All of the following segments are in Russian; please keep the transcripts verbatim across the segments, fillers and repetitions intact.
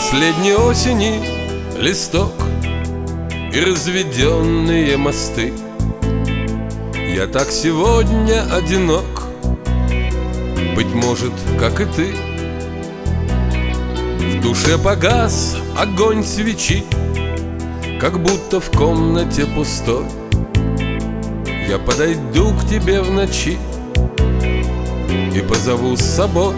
последней осени листок и разведенные мосты. Я так сегодня одинок, быть может, как и ты. В душе погас огонь свечи, как будто в комнате пустой. Я подойду к тебе в ночи и позову с собой.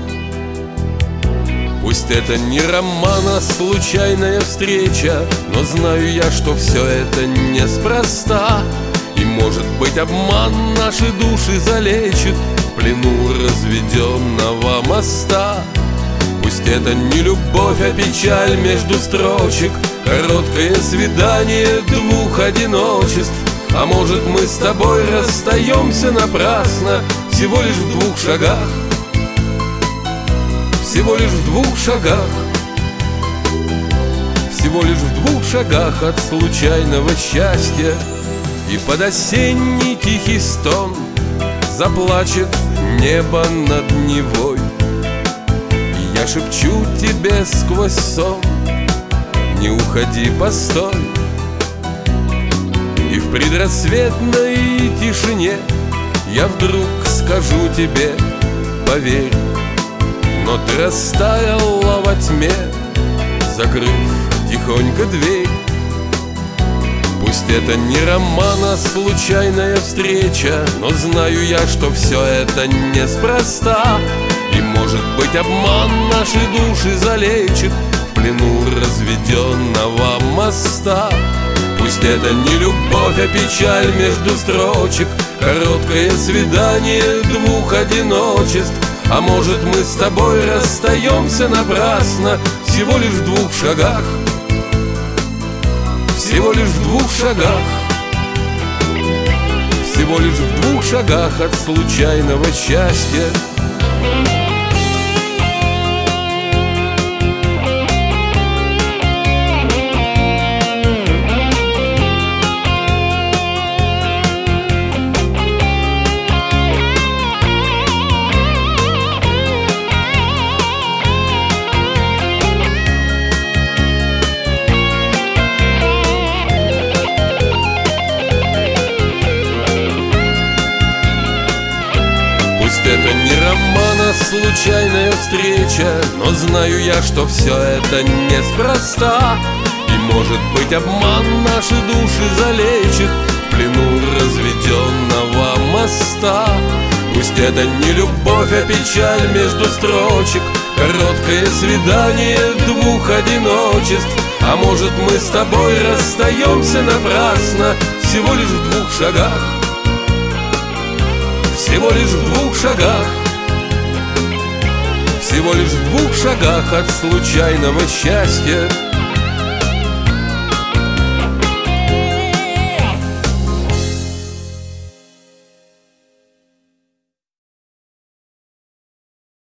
Пусть это не роман, а случайная встреча, но знаю я, что все это неспроста. И, может быть, обман наши души залечит в плену разведенного моста. Пусть это не любовь, а печаль между строчек, короткое свидание двух одиночеств. А может, мы с тобой расстаемся напрасно, всего лишь в двух шагах, всего лишь в двух шагах, всего лишь в двух шагах от случайного счастья. И под осенний тихий стон заплачет небо над Невой. И я шепчу тебе сквозь сон: не уходи, постой. И в предрассветной тишине я вдруг скажу тебе: поверь. Но ты растаяла во тьме, закрыв тихонько дверь. Пусть это не роман, а случайная встреча, но знаю я, что все это неспроста. И, может быть, обман наши души залечит в плену разведенного моста. Пусть это не любовь, а печаль между строчек, короткое свидание двух одиночеств. А может, мы с тобой расстаемся напрасно, всего лишь в двух шагах, всего лишь в двух шагах, всего лишь в двух шагах от случайного счастья. Это не роман, а случайная встреча, но знаю я, что все это неспроста. И, может быть, обман наши души залечит в плену разведенного моста. Пусть это не любовь, а печаль между строчек, короткое свидание двух одиночеств. А может, мы с тобой расстаемся напрасно, всего лишь в двух шагах, всего лишь в двух шагах, всего лишь в двух шагах от случайного счастья.